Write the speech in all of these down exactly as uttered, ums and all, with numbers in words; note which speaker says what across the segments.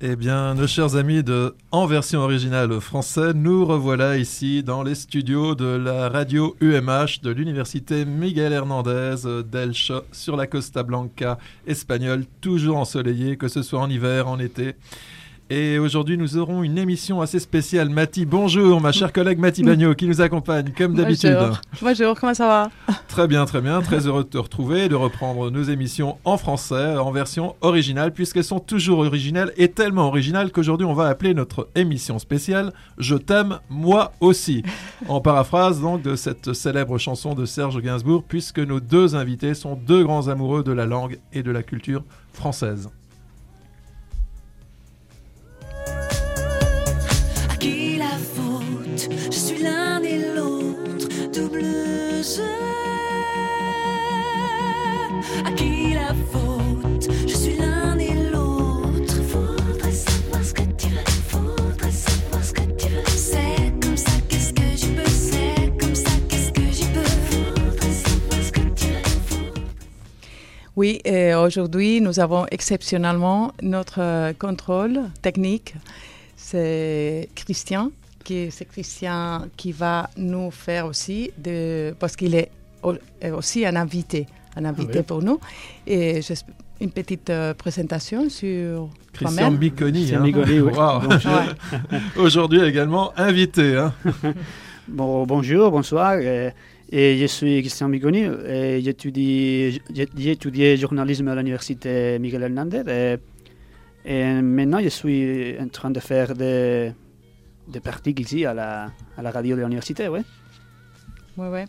Speaker 1: Eh bien, nos chers amis de En version originale français, nous revoilà ici dans les studios de la radio U M H de l'université Miguel Hernández d'Elche sur la Costa Blanca espagnole, toujours ensoleillée, que ce soit en hiver, en été. Et aujourd'hui, nous aurons une émission assez spéciale. Mathie, bonjour, ma chère collègue Mathie Bagnot qui nous accompagne comme d'habitude.
Speaker 2: Bonjour, bonjour, comment ça va ?
Speaker 1: Très bien, très bien. Très heureux de te retrouver et de reprendre nos émissions en français, en version originale, puisqu'elles sont toujours originales et tellement originales qu'aujourd'hui, on va appeler notre émission spéciale « Je t'aime, moi aussi », en paraphrase donc de cette célèbre chanson de Serge Gainsbourg, puisque nos deux invités sont deux grands amoureux de la langue et de la culture française.
Speaker 3: Je suis l'un et l'autre, double jeu. À qui la faute? Je suis l'un et l'autre. Faudrait savoir ce que tu veux. Faudrait savoir ce que tu veux. C'est comme ça, qu'est-ce que j'y peux? C'est comme ça, qu'est-ce que j'y peux? Faudrait savoir ce que tu veux.
Speaker 2: Oui, et aujourd'hui, nous avons exceptionnellement notre contrôle technique. C'est Christian. Qui, c'est Christian qui va nous faire aussi, de, parce qu'il est aussi un invité, un invité ah oui. pour nous. Et une petite euh, présentation sur
Speaker 1: Christian Miconi.
Speaker 4: Hein. Miconi, oui.
Speaker 1: Wow. Ouais. Aujourd'hui également invité. Hein.
Speaker 4: Bon, bonjour, bonsoir. Et, et je suis Christian Miconi et j'étudie, j'ai étudié journalisme à l'université Miguel Hernández. Et, et maintenant, je suis en train de faire des... des pratiques ici à la, à la radio de l'université, oui.
Speaker 2: Oui, oui.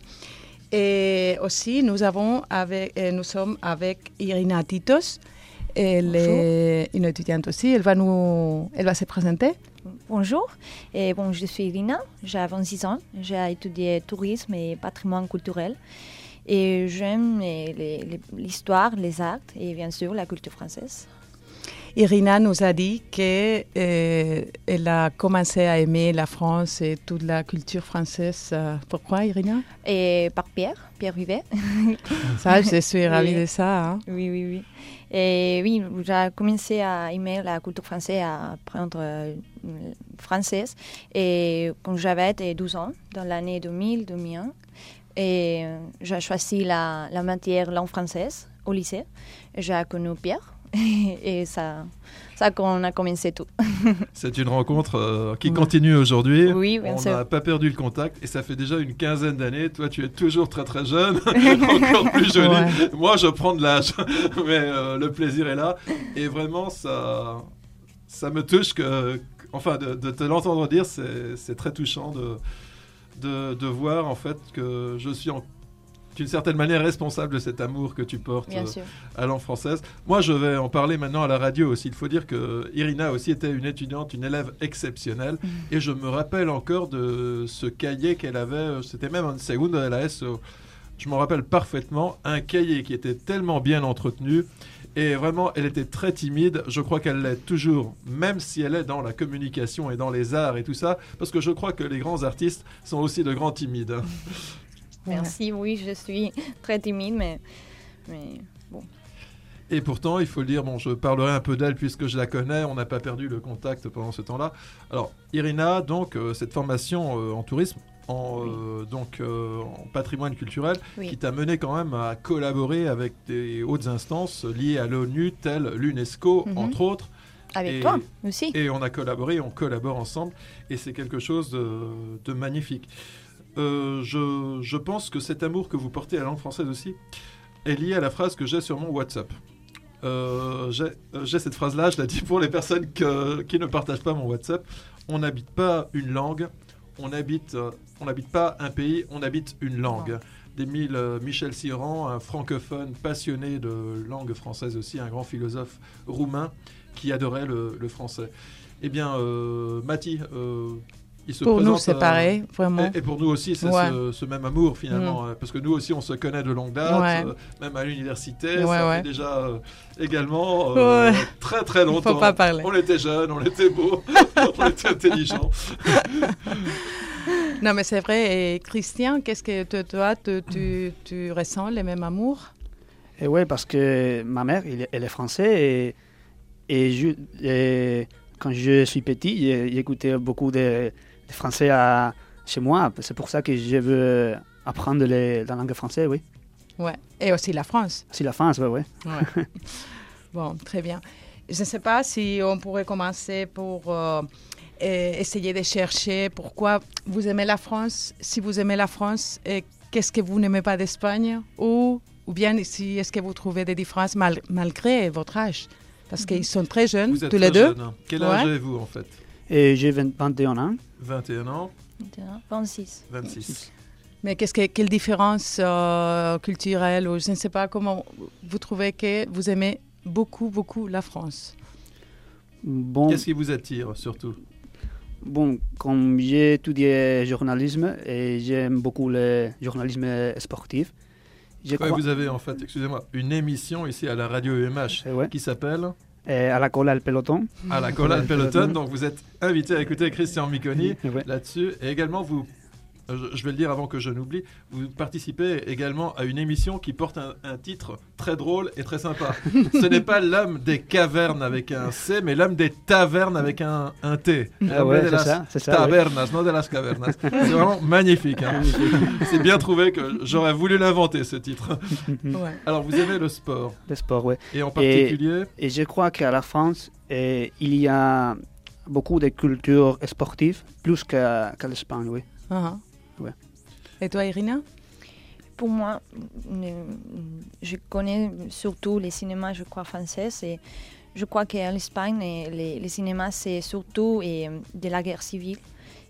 Speaker 2: Et aussi, nous, avons avec, nous sommes avec Irina Titos. Elle Bonjour. Est une étudiante aussi. Elle va, nous, elle va se présenter.
Speaker 5: Bonjour. Et bon, je suis Irina. J'ai vingt-six ans. J'ai étudié tourisme et patrimoine culturel. Et j'aime les, les, l'histoire, les arts et bien sûr la culture française.
Speaker 2: Irina nous a dit qu'elle euh, a commencé à aimer la France et toute la culture française. Pourquoi, Irina?
Speaker 5: Et par Pierre, Pierre Rivet.
Speaker 2: Ça, je suis ravie
Speaker 5: oui.
Speaker 2: de ça. Hein.
Speaker 5: Oui, oui, oui. Et oui, j'ai commencé à aimer la culture française, à apprendre euh, française. Et quand j'avais douze ans, dans l'année deux mille, deux mille un, et euh, j'ai choisi la, la matière langue française au lycée. J'ai connu Pierre. Et ça, ça qu'on a commencé tout.
Speaker 1: C'est une rencontre euh, qui continue aujourd'hui.
Speaker 5: Oui, bien
Speaker 1: On
Speaker 5: sûr.
Speaker 1: n'a pas perdu le contact et ça fait déjà une quinzaine d'années. Toi, tu es toujours très très jeune, encore plus jolie. Ouais. Moi, je prends de l'âge, mais euh, le plaisir est là. Et vraiment, ça, ça me touche que, enfin, de, de te l'entendre dire, c'est, c'est très touchant de, de, de voir en fait que je suis en d'une certaine manière responsable de cet amour que tu portes euh, à langue française. Moi, je vais en parler maintenant à la radio aussi. Il faut dire que Irina aussi était une étudiante, une élève exceptionnelle. Mmh. Et je me rappelle encore de ce cahier qu'elle avait. C'était même un segundo de la S. Je m'en rappelle parfaitement. Un cahier qui était tellement bien entretenu. Et vraiment, elle était très timide. Je crois qu'elle l'est toujours, même si elle est dans la communication et dans les arts et tout ça. Parce que je crois que les grands artistes sont aussi de grands timides.
Speaker 5: Merci, oui, je suis très timide, mais, mais bon.
Speaker 1: Et pourtant, il faut le dire, bon, je parlerai un peu d'elle puisque je la connais, on n'a pas perdu le contact pendant ce temps-là. Alors, Irina, donc, euh, cette formation euh, en tourisme, en, oui. euh, donc, euh, en patrimoine culturel, oui. qui t'a mené quand même à collaborer avec des hautes instances liées à l'ONU, telles l'UNESCO, mm-hmm. entre autres.
Speaker 5: Avec
Speaker 1: et,
Speaker 5: toi aussi.
Speaker 1: Et on a collaboré, on collabore ensemble, et c'est quelque chose de, de magnifique. Euh, je, je pense que cet amour que vous portez à la langue française aussi est lié à la phrase que j'ai sur mon WhatsApp. Euh, j'ai, euh, j'ai cette phrase-là, je la dis pour les personnes que, qui ne partagent pas mon WhatsApp. On n'habite pas une langue, on habite, euh, on n'habite pas un pays, on habite une langue. D'Émile euh, Michel Siran, un francophone passionné de langue française aussi, un grand philosophe roumain qui adorait le, le français. Eh bien, euh, Mathie... Euh, Il se
Speaker 2: pour nous, c'est
Speaker 1: à...
Speaker 2: pareil, vraiment.
Speaker 1: Et, et pour nous aussi, c'est ouais. ce, ce même amour, finalement. Mmh. Parce que nous aussi, on se connaît de longue date,
Speaker 2: ouais.
Speaker 1: euh, même à l'université.
Speaker 2: Ouais,
Speaker 1: ça
Speaker 2: ouais.
Speaker 1: fait déjà euh, également euh, ouais. très, très longtemps.
Speaker 2: Il faut pas parler.
Speaker 1: On était jeunes, on était beaux, on était intelligents.
Speaker 2: Non, mais c'est vrai. Et Christian, qu'est-ce que toi, tu, tu, tu ressens le même amour?
Speaker 4: Oui, parce que ma mère, elle est française et, et, je, et quand je suis petit, j'ai, j'ai écouté beaucoup de, de français à, chez moi. C'est pour ça que je veux apprendre les, la langue française, oui.
Speaker 2: Ouais. Et aussi la France.
Speaker 4: C'est la France, oui, oui.
Speaker 2: Ouais. Bon, très bien. Je ne sais pas si on pourrait commencer pour euh, essayer de chercher pourquoi vous aimez la France, si vous aimez la France, et qu'est-ce que vous n'aimez pas d'Espagne, ou, ou bien si est-ce que vous trouvez des différences mal, malgré votre âge. Parce qu'ils sont très jeunes,
Speaker 1: Vous êtes
Speaker 2: tous
Speaker 1: très
Speaker 2: les deux.
Speaker 1: jeune, hein. Quel âge
Speaker 2: Ouais.
Speaker 1: avez-vous en fait?
Speaker 4: Et j'ai vingt, vingt et un ans.
Speaker 1: vingt et un ans,
Speaker 5: vingt-six.
Speaker 1: vingt-six.
Speaker 2: Mais qu'est-ce que, quelle différence euh, culturelle, ou je ne sais pas comment vous trouvez que vous aimez beaucoup, beaucoup la France.
Speaker 4: Bon,
Speaker 1: Qu'est-ce qui vous attire surtout?
Speaker 4: bon, comme j'ai étudié journalisme et j'aime beaucoup le journalisme sportif, je
Speaker 1: Ouais,
Speaker 4: crois
Speaker 1: vous avez en fait, excusez-moi, une émission ici à la radio U M H
Speaker 4: eh ouais,
Speaker 1: qui s'appelle
Speaker 4: eh, à la colle al peloton.
Speaker 1: À la Cola
Speaker 4: Ouais,
Speaker 1: Peloton.
Speaker 4: Peloton.
Speaker 1: Donc vous êtes invité à écouter Christian Miconi
Speaker 4: Eh ouais.
Speaker 1: là-dessus. Et également, vous, euh, je je vais le dire avant que je n'oublie, vous participez également à une émission qui porte un, un titre très drôle et très sympa. Ce n'est pas l'homme des cavernes avec un C, mais l'homme des tavernes avec un, un T.
Speaker 4: Ah ouais,
Speaker 1: L'homme de
Speaker 4: c'est
Speaker 1: las
Speaker 4: ça, c'est ça, oui.
Speaker 1: Tavernas, non de las cavernas. C'est vraiment magnifique. hein. C'est bien trouvé que j'aurais voulu l'inventer, ce titre.
Speaker 2: Ouais.
Speaker 1: Alors, vous aimez le sport,
Speaker 4: Le sport, oui.
Speaker 1: et en particulier...
Speaker 4: Et je crois qu'à la France, eh, il y a beaucoup de cultures sportives, plus qu'à, qu'à l'Espagne, oui.
Speaker 2: Uh-huh.
Speaker 4: Ouais.
Speaker 2: Et toi, Irina?
Speaker 5: Pour moi, euh, je connais surtout les cinémas, je crois, français. Et je crois qu'en Espagne, les, les cinémas, c'est surtout et, de la guerre civile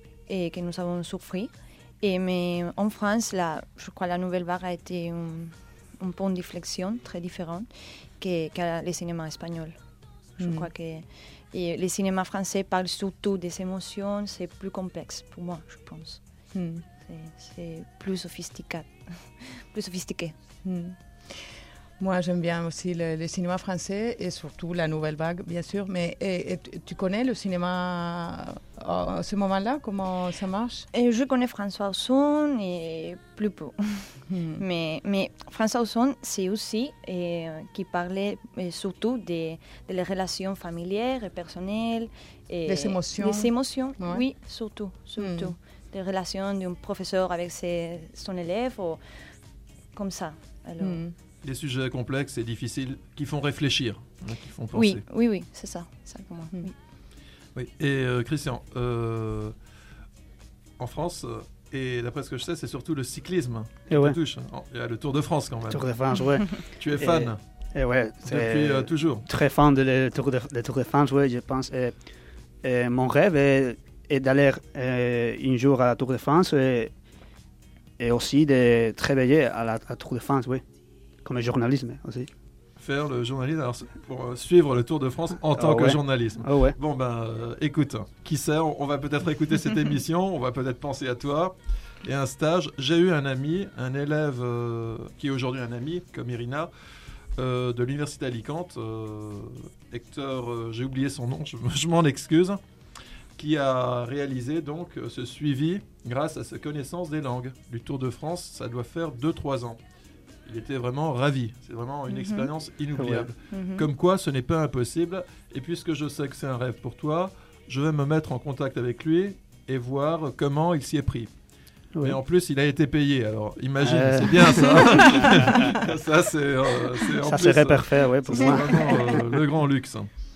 Speaker 5: et que nous avons souffert. Et, mais en France, là, je crois que la nouvelle vague a été un, un point d'inflexion très différent que, que les cinémas espagnols. Je
Speaker 2: Mhm.
Speaker 5: crois que et les cinémas français parlent surtout des émotions, c'est plus complexe pour moi, je pense.
Speaker 2: Hmm.
Speaker 5: C'est, c'est plus sophistiqué. plus sophistiqué.
Speaker 2: Hmm. Moi, j'aime bien aussi le, le cinéma français et surtout la nouvelle vague, bien sûr. Mais et, et tu- tu connais le cinéma à à ce moment-là? Comment ça marche?
Speaker 5: Et je connais François Ozon et plus peu.
Speaker 2: Hmm.
Speaker 5: Mais, mais François Ozon, c'est aussi euh, qui parlait euh, surtout des de les relations familières et personnelles. Et
Speaker 2: Des émotions.
Speaker 5: Des émotions,
Speaker 2: Ouais.
Speaker 5: oui, surtout. surtout. Des relations d'un professeur avec ses, son élève, ou comme ça. Alors,
Speaker 2: Hmm.
Speaker 1: Des sujets complexes et difficiles qui font réfléchir, hein, qui font penser.
Speaker 5: oui, oui, oui, c'est ça. ça pour moi.
Speaker 2: Mm.
Speaker 5: Oui.
Speaker 1: Oui. Et euh, Christian, euh, en France, euh, et d'après ce que je sais, c'est surtout le cyclisme qui
Speaker 4: Et ouais,
Speaker 1: te touche. Oh, il y a le Tour de France quand même.
Speaker 4: Tour de France, ouais.
Speaker 1: Tu es
Speaker 4: Et-
Speaker 1: fan
Speaker 4: Et ouais, c'est
Speaker 1: depuis euh, toujours.
Speaker 4: très fan de le Tour de, le Tour de France, ouais, je pense. Et, et mon rêve est, est d'aller euh, un jour à la Tour de France et, et aussi de travailler à la, à la Tour de France, oui, comme journalisme aussi.
Speaker 1: Faire le journalisme, alors, c'est pour euh, suivre le Tour de France en tant
Speaker 4: Ah
Speaker 1: que
Speaker 4: ouais.
Speaker 1: journalisme.
Speaker 4: Ah ouais.
Speaker 1: Bon ben, euh, écoute, qui sait, on, on va peut-être écouter cette émission, on va peut-être penser à toi. Et un stage, j'ai eu un ami, un élève euh, qui est aujourd'hui un ami, comme Irina, euh, de l'université d'Alicante, euh, Hector, euh, j'ai oublié son nom, je, je m'en excuse, qui a réalisé donc euh, ce suivi grâce à sa connaissance des langues. Du Tour de France, ça doit faire deux trois ans. Il était vraiment ravi, c'est vraiment une
Speaker 5: Mhm.
Speaker 1: expérience inoubliable.
Speaker 5: Mhm.
Speaker 1: Comme quoi, ce n'est pas impossible. Et puisque je sais que c'est un rêve pour toi, je vais me mettre en contact avec lui et voir comment il s'y est pris.
Speaker 4: Oui.
Speaker 1: Et en plus, il a été payé. Alors, imagine,
Speaker 4: Euh.
Speaker 1: c'est bien ça. ça, c'est, euh, c'est en
Speaker 4: Ça
Speaker 1: plus,
Speaker 4: serait
Speaker 1: euh,
Speaker 4: parfait, ouais, pour
Speaker 1: c'est
Speaker 4: moi.
Speaker 1: vraiment euh, le grand luxe.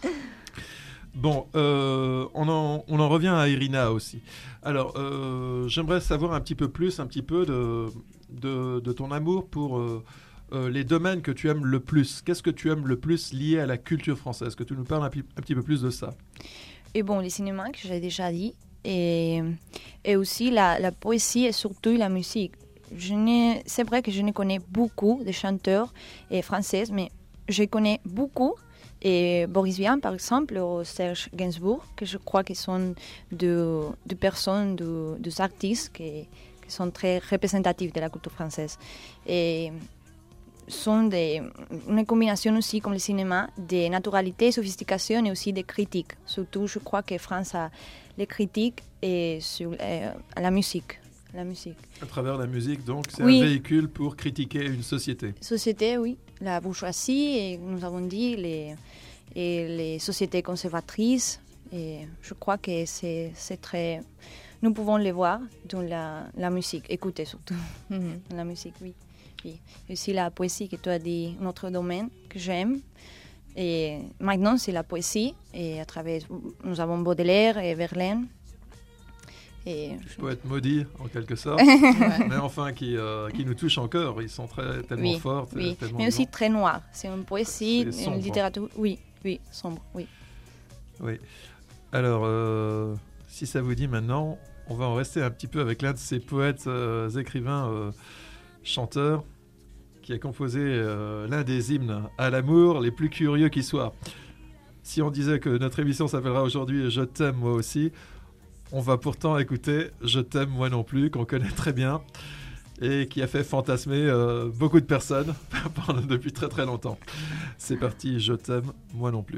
Speaker 1: Bon, euh, on, en, on en revient à Irina aussi. Alors, euh, j'aimerais savoir un petit peu plus, un petit peu de, de, de ton amour pour euh, euh, les domaines que tu aimes le plus. Qu'est-ce que tu aimes le plus lié à la culture française? Que tu nous parles un, pi- un petit peu plus de ça.
Speaker 5: Et bon, les cinémas, que j'ai déjà dit, et, et aussi la, la poésie et surtout la musique. Je n'ai- c'est vrai que je ne connais beaucoup de chanteurs et français, mais je connais beaucoup. Et Boris Vian, par exemple, ou Serge Gainsbourg, que je crois qu'ils sont deux de personnes, deux de artistes qui, qui sont très représentatifs de la culture française. Et sont des, une combinaison aussi, comme le cinéma, de naturalité, sophistication et aussi de critique. Surtout, je crois que France a les critiques et sur euh, la musique. La musique.
Speaker 1: À travers la musique, donc, c'est
Speaker 5: Oui.
Speaker 1: un véhicule pour critiquer une société.
Speaker 5: Société, oui. La bourgeoisie, et nous avons dit les, et les sociétés conservatrices Et je crois que c'est, c'est très... Nous pouvons les voir dans la, la musique, écouter surtout.
Speaker 2: Mhm.
Speaker 5: Dans la musique, oui. oui. Et aussi la poésie que tu as dit, notre domaine que j'aime. Et maintenant, c'est la poésie. Et à travers, nous avons Baudelaire et Verlaine. Et je-
Speaker 1: Poète maudit, en quelque sorte,
Speaker 2: Ouais.
Speaker 1: mais enfin qui, euh, qui nous touchent encore. Ils sont très, tellement
Speaker 5: Oui,
Speaker 1: forts,
Speaker 5: oui.
Speaker 1: tellement
Speaker 5: Mais aussi
Speaker 1: vivants.
Speaker 5: très noir. C'est une poésie,
Speaker 1: C'est sombre.
Speaker 5: une littérature. Oui, oui, sombre, oui.
Speaker 1: Oui. Alors, euh, si ça vous dit maintenant, on va en rester un petit peu avec l'un de ces poètes, euh, écrivains, euh, chanteurs, qui a composé euh, l'un des hymnes à l'amour les plus curieux qui soient. Si on disait que notre émission s'appellera aujourd'hui « Je t'aime moi aussi », on va pourtant écouter « Je t'aime moi non plus », qu'on connaît très bien et qui a fait fantasmer euh, beaucoup de personnes pendant- depuis très très longtemps. C'est parti, « Je t'aime moi non plus ».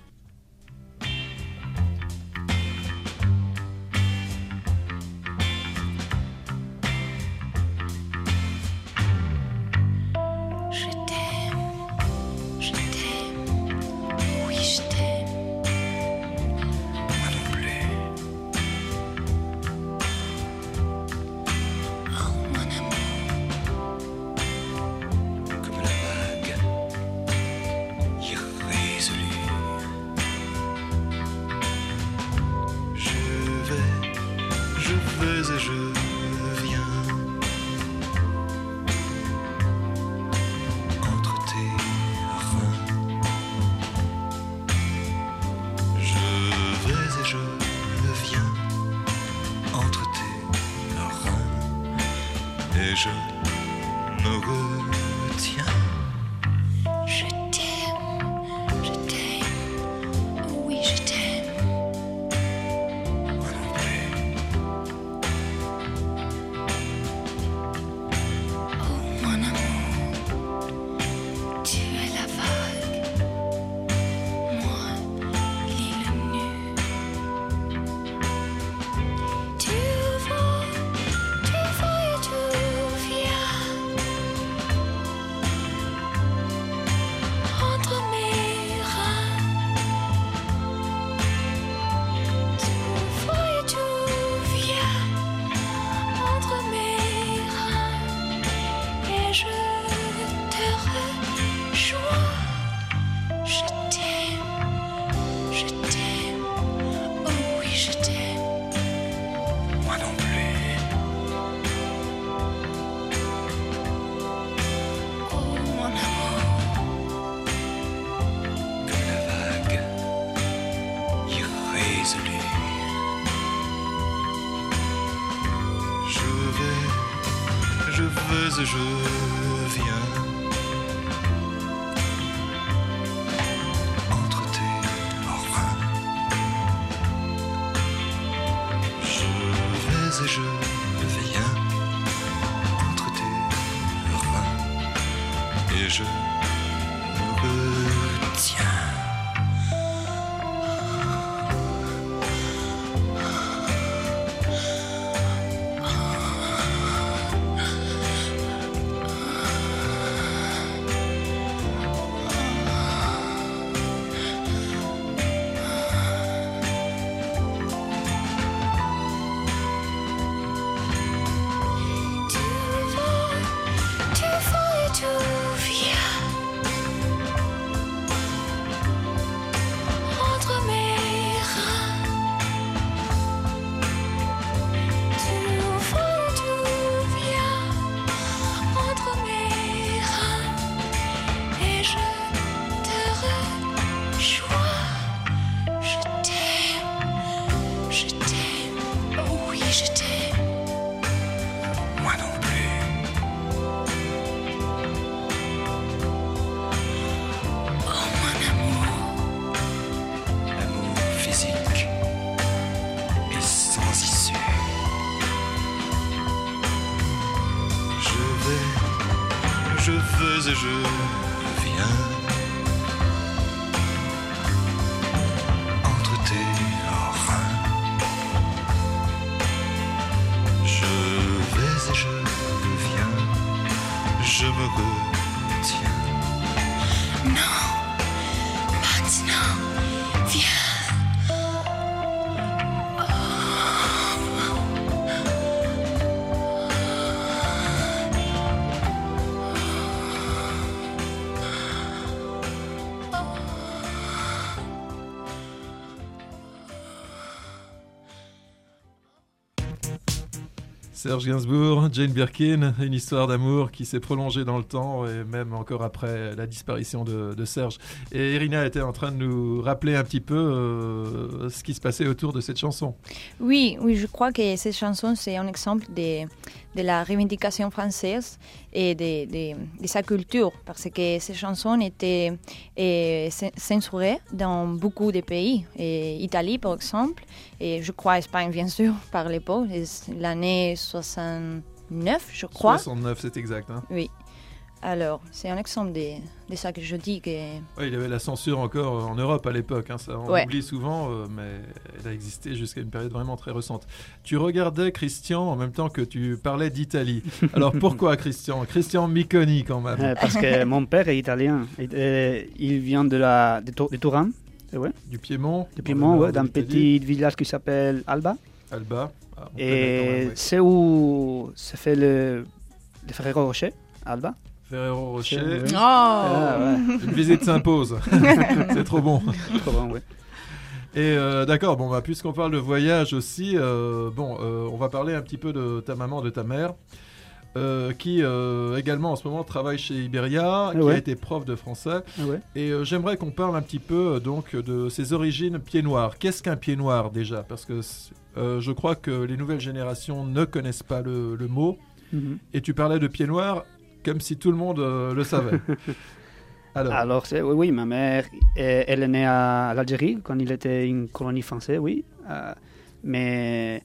Speaker 3: Je t'aime, je t'aime, oui je t'aime. Moi non plus. Oh mon amour, comme la vague irrésolue. Je vais, je vais et je viens. Entre tes reins, je vais et je viens entre tes reins et je me retiens. Je t'aime, je t'aime, oui je t'aime. Moi non plus. Oh mon amour. Tu es la vague, moi l'île nue. Tu vas, tu vas et tu viens entre mes reins. Tu vas et tu viens entre mes reins et je te rejoins. Je t'aime, je t'aime, oh oui je t'aime. Moi non plus. Oh mon amour, comme la vague irrésolue. Je vais, je vais et je viens entre tes reins. Je vais et je viens entre tes reins et je me retiens. Tu vas, tu vas et tu viens entre mes reins. Tu vas et tu viens entre mes reins et je te rejoins. Je t'aime, je t'aime, oh oui je t'aime. Moi non plus. Oh mon amour, l'amour physique et sans issue. Je vais, je vais et je viens entre tes reins. Je vais et je viens, je me retiens. Non, maintenant, viens
Speaker 1: Serge Gainsbourg, Jane Birkin, une histoire d'amour qui s'est prolongée dans le temps et même encore après la disparition de, de Serge. Et Irina était en train de nous rappeler un petit peu euh, ce qui se passait autour de cette chanson.
Speaker 5: Oui, oui, je crois que cette chanson, c'est un exemple de, de la revendication française et de, de, de sa culture, parce que ces chansons étaient eh, censurées dans beaucoup de pays, et Italie par exemple, et je crois Espagne bien sûr par l'époque, l'année soixante-neuf, je crois.
Speaker 1: soixante-neuf, c'est exact. Hein.
Speaker 5: Oui. Alors, c'est un exemple de, de ça que je dis. Que...
Speaker 1: Ouais, il y avait la censure encore en Europe à l'époque, hein, ça on
Speaker 5: ouais.
Speaker 1: oublie souvent, euh, mais elle a existé jusqu'à une période vraiment très récente. Tu regardais Christian en même temps que tu parlais d'Italie. Alors pourquoi Christian Christian Miconi quand même.
Speaker 4: Euh, Parce que mon père est italien. Et, euh, il vient de, la, de, de Turin. Ouais.
Speaker 1: Du Piémont.
Speaker 4: Du Piémont, ouais, d'un petit village qui s'appelle Alba.
Speaker 1: Alba. Ah,
Speaker 4: et
Speaker 1: même, ouais.
Speaker 4: c'est où se fait le, le Ferrero Rocher, Alba.
Speaker 1: Ferrero Rocher.
Speaker 4: Oui.
Speaker 2: Oh
Speaker 4: Ah, ouais.
Speaker 1: Une visite s'impose. C'est trop bon.
Speaker 4: Trop bon, ouais.
Speaker 1: Et euh, d'accord, bon, bah, puisqu'on parle de voyage aussi, euh, bon, euh, on va parler un petit peu de ta maman, de ta mère, euh, qui euh, également en ce moment travaille chez Iberia, qui
Speaker 4: ouais.
Speaker 1: a été prof de français.
Speaker 4: Ouais.
Speaker 1: Et euh, j'aimerais qu'on parle un petit peu euh, donc de ses origines pied noir. Qu'est-ce qu'un pied noir déjà ? Parce que euh, je crois que les nouvelles générations ne connaissent pas le, le mot.
Speaker 4: Mm-hmm.
Speaker 1: Et tu parlais de pied noir comme si tout le monde euh, le savait. Alors,
Speaker 4: Alors c'est, oui, oui, ma mère, elle est née à l'Algérie quand il était une colonie française, oui. Euh, mais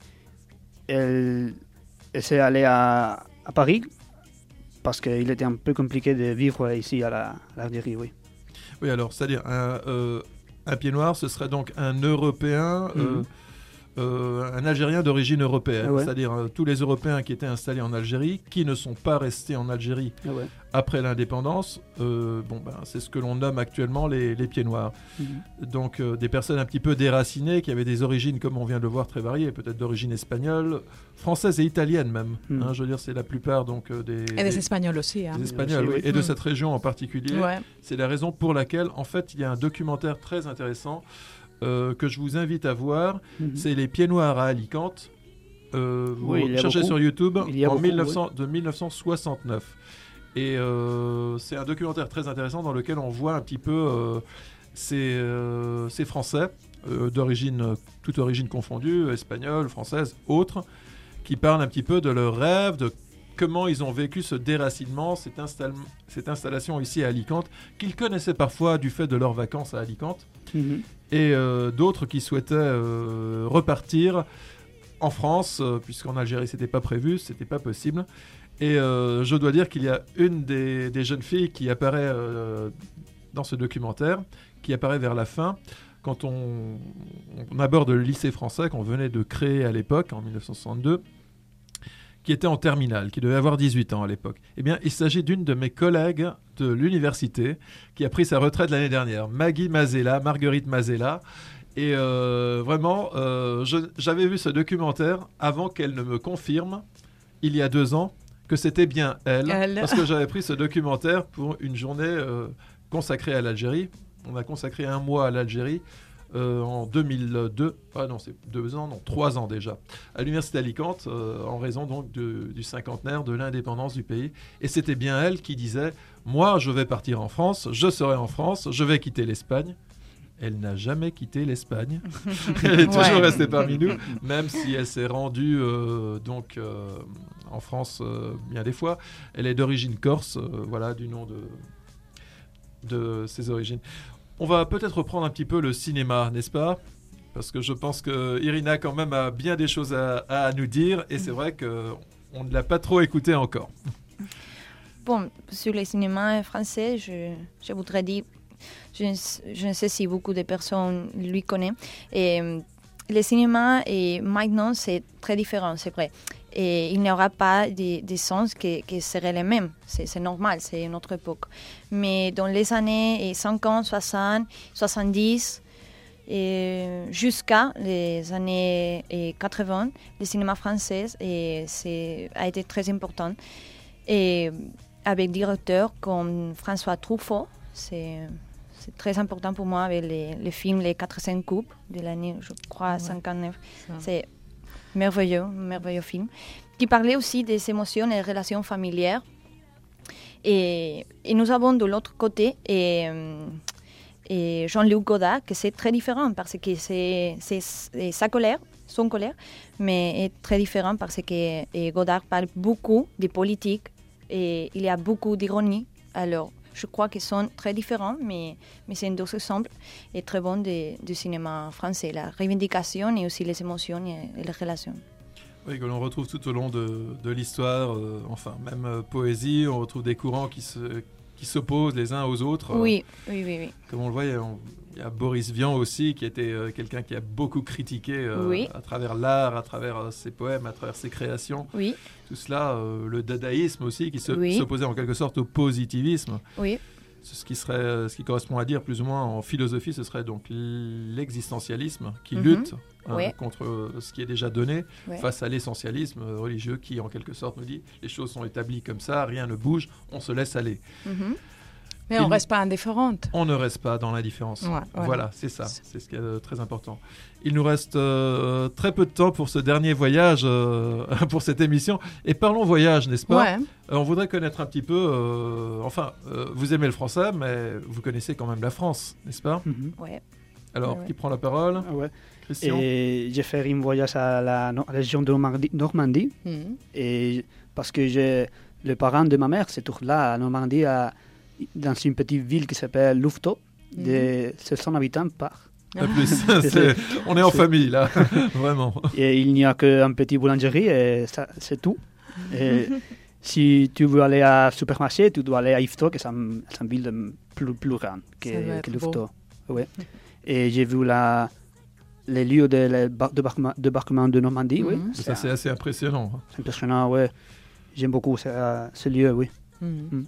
Speaker 4: elle, elle s'est allée à, à Paris parce qu'il était un peu compliqué de vivre ici à, la, à l'Algérie, oui.
Speaker 1: Oui, alors, c'est-à-dire un, euh, un pied noir, ce serait donc un Européen,
Speaker 4: Mm-hmm.
Speaker 1: euh, euh, un Algérien d'origine européenne.
Speaker 4: Ah ouais.
Speaker 1: C'est-à-dire euh, tous les Européens qui étaient installés en Algérie, qui ne sont pas restés en Algérie
Speaker 4: Ah ouais.
Speaker 1: après l'indépendance, euh, bon, ben, c'est ce que l'on nomme actuellement les, les pieds noirs.
Speaker 4: Mm-hmm.
Speaker 1: Donc euh, des personnes un petit peu déracinées, qui avaient des origines, comme on vient de le voir, très variées, peut-être d'origine espagnole, française et italienne même.
Speaker 4: Mm.
Speaker 1: Hein, je veux dire, c'est la plupart donc, euh, des,
Speaker 2: Et des Espagnols aussi. Hein.
Speaker 1: des Espagnols,
Speaker 4: aussi,
Speaker 1: oui,
Speaker 4: oui.
Speaker 1: et de
Speaker 2: Mm.
Speaker 1: cette région en particulier.
Speaker 2: Ouais.
Speaker 1: C'est la raison pour laquelle, en fait, il y a un documentaire très intéressant euh, que je vous invite à voir.
Speaker 4: Mm-hmm.
Speaker 1: C'est Les Pieds Noirs à Alicante. Euh, vous
Speaker 4: Oui, il y a
Speaker 1: cherchez
Speaker 4: beaucoup.
Speaker 1: sur YouTube
Speaker 4: Il y a
Speaker 1: en
Speaker 4: beaucoup,
Speaker 1: mille neuf cents, de mille neuf cent soixante-neuf. Et euh, c'est un documentaire très intéressant dans lequel on voit un petit peu euh, ces, euh, ces Français euh, d'origine, toute origine confondue, espagnole, française, autres, qui parlent un petit peu de leurs rêves, de comment ils ont vécu ce déracinement, cette, install- cette installation ici à Alicante, qu'ils connaissaient parfois du fait de leurs vacances à Alicante,
Speaker 4: Mm-hmm.
Speaker 1: et euh, d'autres qui souhaitaient euh, repartir en France, euh, puisqu'en Algérie c'était pas prévu, c'était pas possible. Et euh, je dois dire qu'il y a une des, des jeunes filles qui apparaît euh, dans ce documentaire, qui apparaît vers la fin, quand on, on aborde le lycée français qu'on venait de créer à l'époque, en mille neuf cent soixante-deux, qui était en terminale, qui devait avoir dix-huit ans à l'époque. Eh bien, il s'agit d'une de mes collègues de l'université qui a pris sa retraite l'année dernière, Maggie Mazella, Marguerite Mazella. Et euh, vraiment, euh, je, j'avais vu ce documentaire avant qu'elle ne me confirme, il y a deux ans, que c'était bien elle,
Speaker 2: Elle.
Speaker 1: parce que j'avais pris ce documentaire pour une journée euh, consacrée à l'Algérie. On a consacré un mois à l'Algérie euh, en deux mille deux, ah non, c'est deux ans, non, trois ans déjà, à l'université d'Alicante, euh, en raison donc de, du cinquantenaire de l'indépendance du pays. Et c'était bien elle qui disait, moi je vais partir en France, je serai en France, je vais quitter l'Espagne. Elle n'a jamais quitté l'Espagne. Elle est toujours
Speaker 2: Ouais.
Speaker 1: restée parmi nous, même si elle s'est rendue euh, donc euh, en France euh, bien des fois. Elle est d'origine corse, euh, voilà, du nom de, de ses origines. On va peut-être reprendre un petit peu le cinéma, n'est-ce pas ? Parce que je pense que Irina quand même a bien des choses à, à nous dire, et c'est vrai qu'on ne l'a pas trop écouté encore.
Speaker 5: Bon, sur le cinéma français, je, je voudrais dire, je, je ne sais si beaucoup de personnes lui connaissent. Et, euh, le cinéma, et maintenant, c'est très différent, c'est vrai. Et il n'y aura pas des, des sens qui, qui seraient les mêmes. C'est, c'est normal, c'est une autre époque. Mais dans les années cinquante, soixante, soixante-dix, et jusqu'à les années quatre-vingts, le cinéma français et c'est, a été très important. Et avec des directeurs comme François Truffaut, c'est, c'est très important pour moi avec les, les films Les quatre cents coups de l'année, je crois,
Speaker 2: Ouais.
Speaker 5: cinquante-neuf.
Speaker 2: Ça.
Speaker 5: C'est, merveilleux, merveilleux film, qui parlait aussi des émotions et des relations familières. Et, et nous avons de l'autre côté et, et Jean-Luc Godard, que c'est très différent parce que c'est, c'est, c'est sa colère, son colère, mais est très différent parce que et Godard parle beaucoup de politique et il y a beaucoup d'ironie. Alors, je crois qu'ils sont très différents, mais, mais c'est un deux exemples et très bons de, du cinéma français, la revendication et aussi les émotions et, et les relations.
Speaker 1: Oui, que l'on retrouve tout au long de, de l'histoire, euh, enfin, même euh, poésie, on retrouve des courants qui, se, qui s'opposent les uns aux autres.
Speaker 5: Oui, oui, oui, oui.
Speaker 1: Comme on le voit, il y a, il y a Boris Vian aussi, qui était euh, quelqu'un qui a beaucoup critiqué euh,
Speaker 5: Oui.
Speaker 1: à travers l'art, à travers euh, ses poèmes, à travers ses créations.
Speaker 5: Oui,
Speaker 1: Tout cela, euh, le dadaïsme aussi, qui se,
Speaker 5: Oui.
Speaker 1: s'opposait en quelque sorte au positivisme.
Speaker 5: oui,
Speaker 1: Ce qui, serait, euh, ce qui correspond à dire plus ou moins en philosophie, ce serait donc l'existentialisme qui
Speaker 5: Mhm.
Speaker 1: lutte hein,
Speaker 5: Ouais.
Speaker 1: contre euh, ce qui est déjà donné
Speaker 5: Ouais.
Speaker 1: face à l'essentialisme euh, religieux qui en quelque sorte nous dit les choses sont établies comme ça, rien ne bouge, on se laisse aller.
Speaker 5: mhm,
Speaker 2: Mais on
Speaker 1: Il-
Speaker 2: ne reste pas indifférente.
Speaker 1: On ne reste pas dans l'indifférence.
Speaker 2: Ouais, voilà.
Speaker 1: Voilà, c'est ça, c'est ce qui est euh, très important. Il nous reste euh, très peu de temps pour ce dernier voyage, euh, pour cette émission. Et parlons voyage, n'est-ce pas ?
Speaker 2: Ouais.
Speaker 1: Euh, On voudrait connaître un petit peu, euh, enfin, euh, vous aimez le français, mais vous connaissez quand même la France, n'est-ce pas ?
Speaker 4: Mhm.
Speaker 5: ouais.
Speaker 1: Alors,
Speaker 5: Ouais, ouais.
Speaker 1: qui prend la parole ?
Speaker 4: Ah ouais.
Speaker 1: Christian ?
Speaker 4: Et j'ai fait un voyage à la no- région de Normandie, Normandie
Speaker 2: Mhm.
Speaker 4: et parce que j'ai, le parent de ma mère se trouve là, à Normandie, à- dans une petite ville qui s'appelle Louveteaux, de sept cents habitants par.
Speaker 1: Pas plus. C'est- on est en
Speaker 4: c'est-
Speaker 1: famille, là, vraiment.
Speaker 4: Et il n'y a qu'un petit boulangerie et ça, c'est tout. Et si tu veux aller à supermarché, tu dois aller à Yvetot, qui est une, c'est une ville de- plus, plus grande
Speaker 2: Ça doit
Speaker 4: que,
Speaker 2: être
Speaker 4: que
Speaker 2: beau.
Speaker 4: Louveteaux. Ouais. Et j'ai vu la, les lieux de la- de débarquement, débarquement de Normandie. Oui.
Speaker 2: Mhm.
Speaker 1: Ça, c'est assez impressionnant.
Speaker 4: C'est impressionnant, ouais. J'aime beaucoup ce, euh, ce lieu, oui.
Speaker 2: Mhm.
Speaker 4: Mm.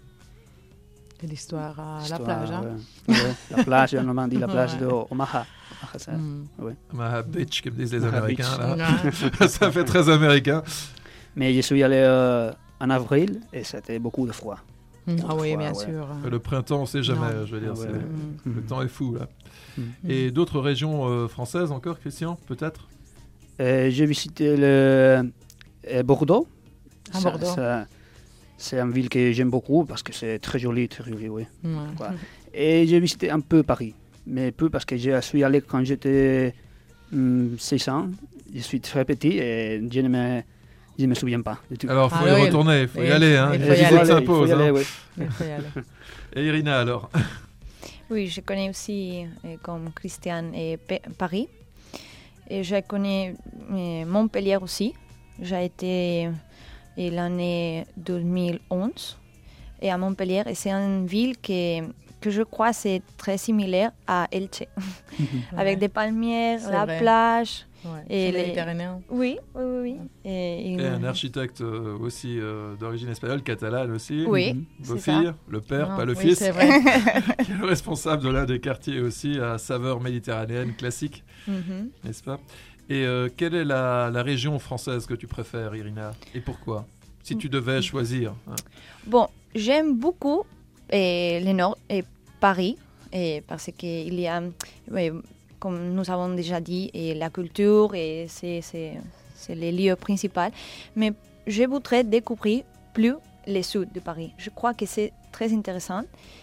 Speaker 2: Et l'histoire à la
Speaker 4: L'histoire,
Speaker 2: plage. Hein?
Speaker 4: ouais. Ouais, la plage de Normandie, la plage
Speaker 2: Ouais.
Speaker 4: de Omaha. Omaha, ça.
Speaker 2: Mhm.
Speaker 1: Ma bitch, comme disent les
Speaker 4: Ma
Speaker 1: Américains,
Speaker 4: bitch.
Speaker 1: là.
Speaker 2: Ouais.
Speaker 1: Ça fait très américain.
Speaker 4: Mais je suis allé euh, en avril et c'était beaucoup de froid.
Speaker 2: Mhm. Ah oui,
Speaker 4: Ouais,
Speaker 2: bien
Speaker 4: ouais.
Speaker 2: sûr.
Speaker 1: Le printemps, on ne sait jamais,
Speaker 2: Non.
Speaker 1: je veux dire.
Speaker 4: Ah ouais,
Speaker 1: c'est-
Speaker 4: ouais.
Speaker 2: Mhm.
Speaker 1: Le temps est fou, là.
Speaker 4: Mm.
Speaker 1: Et d'autres régions euh, françaises encore, Christian, peut-être ?
Speaker 4: Euh, j'ai visité le, euh, Bordeaux.
Speaker 2: Ah,
Speaker 4: Ça-
Speaker 2: Bordeaux.
Speaker 4: ça- c'est une ville que j'aime beaucoup parce que c'est très joli, très joli, oui.
Speaker 2: Ouais.
Speaker 4: Voilà. Et j'ai visité un peu Paris, mais peu parce que je suis allé quand j'étais hum, six ans. Je suis très petit et je ne me, je me souviens pas de tout.
Speaker 1: Alors, il faut
Speaker 2: Ah
Speaker 1: y
Speaker 2: oui,
Speaker 1: retourner, il faut y
Speaker 2: il-
Speaker 1: aller. Hein.
Speaker 2: il
Speaker 1: Les
Speaker 2: faut y
Speaker 1: visites
Speaker 2: aller.
Speaker 4: il faut
Speaker 1: s'imposent,
Speaker 4: y aller,
Speaker 1: hein.
Speaker 4: oui.
Speaker 2: Il faut y aller.
Speaker 1: Et Irina, alors ?
Speaker 5: Oui, je connais aussi, euh, comme Christian, et P- Paris. Et je connais euh, Montpellier aussi. J'ai été euh, l'année deux mille onze et à Montpellier. Et c'est une ville que, que je crois c'est très similaire à Elche. Avec des palmiers,
Speaker 2: C'est
Speaker 5: la
Speaker 2: vrai.
Speaker 5: plage.
Speaker 2: Ouais.
Speaker 5: Et
Speaker 2: C'est
Speaker 5: les-
Speaker 2: méditerranéen.
Speaker 5: Oui, oui, oui. oui. Et,
Speaker 1: Et un architecte euh, aussi euh, d'origine espagnole, catalane aussi.
Speaker 5: Oui,
Speaker 1: Vos
Speaker 5: c'est ça.
Speaker 1: filles, le père,
Speaker 2: Non,
Speaker 1: pas le
Speaker 2: oui,
Speaker 1: fils,
Speaker 2: c'est vrai.
Speaker 1: qui est le responsable de l'un des quartiers aussi à saveur méditerranéenne classique,
Speaker 5: Mhm.
Speaker 1: n'est-ce pas ? Et euh, quelle est la, la région française que tu préfères, Irina ? Et pourquoi ? Si tu devais choisir. hein.
Speaker 5: Bon, j'aime beaucoup eh, le Nord et Paris, et parce qu'il y a, ouais, comme nous avons déjà dit, et la culture, et c'est, c'est, c'est les lieux principaux. Mais je voudrais découvrir plus le sud de Paris. Je crois que c'est très intéressant.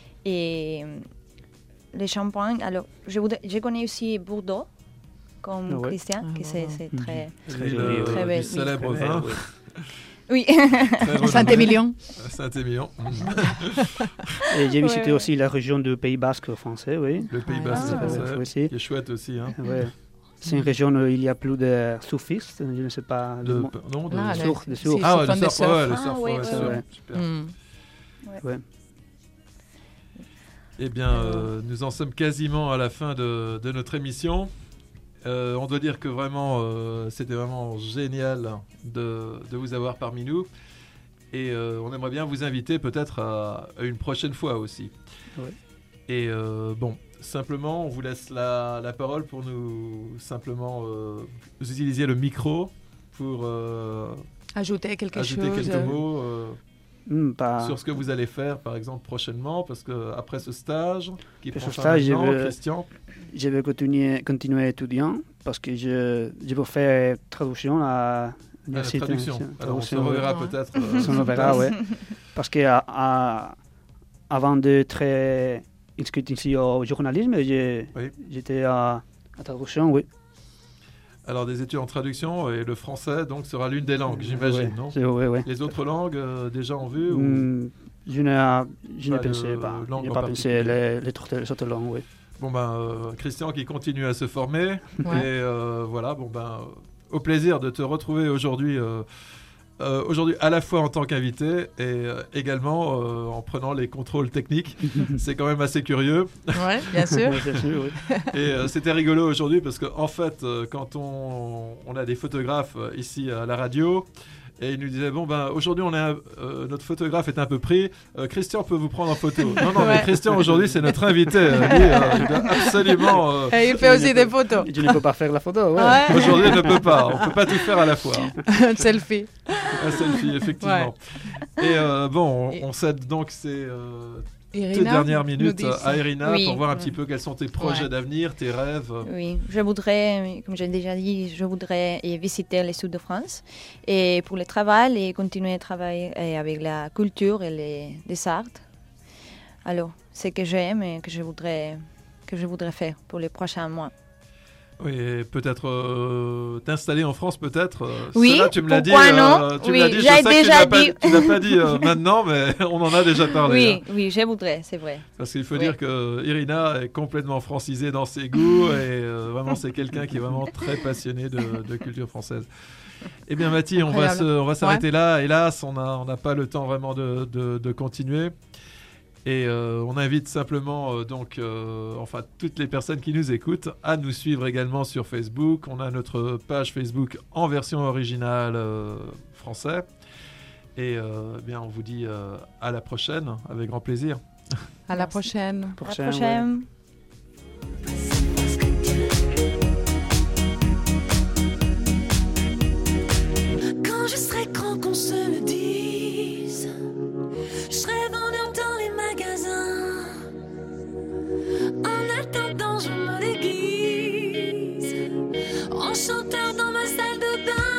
Speaker 5: Et les champagnes, alors, je, voudrais, je connais aussi Bordeaux, comme
Speaker 4: Ah ouais.
Speaker 5: Christian,
Speaker 2: Ah,
Speaker 5: que c'est,
Speaker 2: Bordeaux.
Speaker 5: c'est très...
Speaker 4: Très
Speaker 1: L'île,
Speaker 4: joli,
Speaker 1: euh,
Speaker 5: très
Speaker 1: du
Speaker 5: belle, oui.
Speaker 1: célèbre
Speaker 4: Très
Speaker 1: vin,
Speaker 4: belle,
Speaker 5: Oui,
Speaker 1: très renommé.
Speaker 2: Saint-Émilion.
Speaker 1: Saint-Émilion. Mm.
Speaker 4: Et j'ai visité
Speaker 5: Ouais, ouais.
Speaker 4: aussi la région du Pays Basque français, oui.
Speaker 1: Le Pays
Speaker 2: Ah,
Speaker 1: Basque
Speaker 2: c'est
Speaker 1: français,
Speaker 4: aussi.
Speaker 1: qui est chouette aussi. Hein.
Speaker 4: Ouais. C'est une région où il y a plus de soufistes, je ne sais pas. le
Speaker 1: De,
Speaker 4: mot.
Speaker 1: non, de,
Speaker 2: Ah,
Speaker 4: le
Speaker 2: les-
Speaker 4: surf, le
Speaker 2: si,
Speaker 4: surf.
Speaker 2: ils
Speaker 1: ah, ouais,
Speaker 2: font
Speaker 1: le
Speaker 2: des
Speaker 1: surf, ouais, le
Speaker 5: Ah,
Speaker 1: surf,
Speaker 5: oui,
Speaker 1: ouais,
Speaker 5: oui,
Speaker 1: sûr,
Speaker 4: oui.
Speaker 1: super.
Speaker 2: Mm.
Speaker 4: Ouais.
Speaker 1: Eh bien, euh, nous en sommes quasiment à la fin de, de notre émission. Euh, on doit dire que vraiment, euh, c'était vraiment génial de, de vous avoir parmi nous. Et euh, on aimerait bien vous inviter peut-être à, à une prochaine fois aussi.
Speaker 4: Ouais.
Speaker 1: Et euh, bon, simplement, on vous laisse la, la parole pour nous simplement euh, vous utilisiez le micro pour euh,
Speaker 2: Ajouter quelque
Speaker 1: ajouter
Speaker 2: chose.
Speaker 1: quelques mots. euh,
Speaker 4: Hmm, pas...
Speaker 1: sur ce que vous allez faire, par exemple, prochainement, parce que après ce stage, qui
Speaker 4: Après
Speaker 1: prend
Speaker 4: ce
Speaker 1: fin
Speaker 4: stage, je
Speaker 1: maintenant,
Speaker 4: veux-
Speaker 1: Christian,
Speaker 4: Je vais continuer, continuer étudiant parce que je, je veux faire traduction à
Speaker 1: à la
Speaker 4: l'université.
Speaker 1: traduction. Alors, on se
Speaker 4: Traduction, oui.
Speaker 1: reverra
Speaker 2: Ouais.
Speaker 1: peut-être. euh,
Speaker 4: Ça, on verra, ouais. Parce que à- à- avant d'être inscrit ici au journalisme, j'ai-
Speaker 1: Oui.
Speaker 4: j'étais à, à traduction, oui.
Speaker 1: Alors, des études en traduction, et le français, donc, sera l'une des langues, j'imagine,
Speaker 4: Ouais,
Speaker 1: non
Speaker 4: c'est- ouais, ouais.
Speaker 1: Les autres langues, euh, déjà en vue ou...
Speaker 4: Hmm, je n'ai je
Speaker 1: Pas
Speaker 4: n'ai
Speaker 1: de
Speaker 4: pensé pas. Je
Speaker 1: langue
Speaker 4: n'ai
Speaker 1: en
Speaker 4: pas pensé
Speaker 1: particulier.
Speaker 4: les, les, autres, les autres langues, oui.
Speaker 1: Bon, ben, euh, Christian qui continue à se former.
Speaker 2: Ouais.
Speaker 1: Et euh, voilà, bon, ben, euh, au plaisir de te retrouver aujourd'hui. euh, euh, aujourd'hui à la fois en tant qu'invité et euh, également euh, en prenant les contrôles techniques. C'est quand même assez curieux.
Speaker 2: Ouais, bien sûr.
Speaker 4: Oui, c'est sûr, oui.
Speaker 1: Et euh, c'était rigolo aujourd'hui parce qu'en en fait, euh, quand on, on a des photographes euh, ici à la radio, et ils nous disaient, bon, ben, aujourd'hui, on est un- euh, notre photographe est un peu pris. Euh, Christian peut vous prendre en photo. Non, non, mais
Speaker 2: Ouais.
Speaker 1: Christian, aujourd'hui, c'est notre invité. Euh, lui, euh, il doit absolument... euh,
Speaker 2: Et il fait aussi des photos.
Speaker 4: Je ne peux pas faire la photo, ouais.
Speaker 2: Ouais.
Speaker 1: aujourd'hui, il ne peut pas. On ne peut pas tout faire à la fois.
Speaker 2: Un selfie.
Speaker 1: Un selfie, effectivement. Et euh, bon, on,
Speaker 2: Et-
Speaker 1: on cède donc ces euh, toutes
Speaker 2: Irina
Speaker 1: dernières
Speaker 2: nous
Speaker 1: minutes
Speaker 2: dit
Speaker 1: à Irina
Speaker 5: Oui.
Speaker 1: pour voir un
Speaker 5: Ouais.
Speaker 1: petit peu quels sont tes projets
Speaker 2: Ouais.
Speaker 1: d'avenir, tes rêves.
Speaker 5: Oui, je voudrais, comme j'ai déjà dit, je voudrais eh, visiter le sud de France et pour le travail et continuer à travailler eh, avec la culture et les, les arts. Alors, c'est ce que j'aime et que je voudrais que je voudrais faire pour les prochains mois.
Speaker 1: Oui, et peut-être euh, t'installer en France, peut-être. euh,
Speaker 5: Oui,
Speaker 1: cela, tu me l'as dit.
Speaker 5: pourquoi
Speaker 1: euh,
Speaker 5: non
Speaker 1: tu me
Speaker 5: Oui,
Speaker 1: l'as dit. Je
Speaker 5: j'ai
Speaker 1: sais que tu
Speaker 5: déjà
Speaker 1: l'as pas,
Speaker 5: dit.
Speaker 1: tu l'as pas dit euh, maintenant, mais on en a déjà parlé. hein.
Speaker 5: Oui, oui, je voudrais, c'est vrai.
Speaker 1: Parce qu'il faut
Speaker 5: Oui.
Speaker 1: dire que Irina est complètement francisée dans ses goûts et euh, vraiment c'est quelqu'un qui est vraiment très passionné de, de culture française. Eh bien Mathie, on va
Speaker 2: Incroyable.
Speaker 1: se- on va s'arrêter là. Hélas, on n'a on n'a pas le temps vraiment de, de- de continuer. Et euh, on invite simplement euh, donc euh, enfin toutes les personnes qui nous écoutent à nous suivre également sur Facebook. On a notre page Facebook en version originale euh, français. Et euh, eh bien on vous dit euh, à la prochaine avec grand plaisir.
Speaker 2: À la prochaine.
Speaker 5: À la
Speaker 4: Prochain, ouais.
Speaker 5: prochaine.
Speaker 3: Quand je serai grand, qu'on se le dise. Je serai vendeur dans les magasins. En attendant, je me déguise. En chanteur dans ma salle de bain.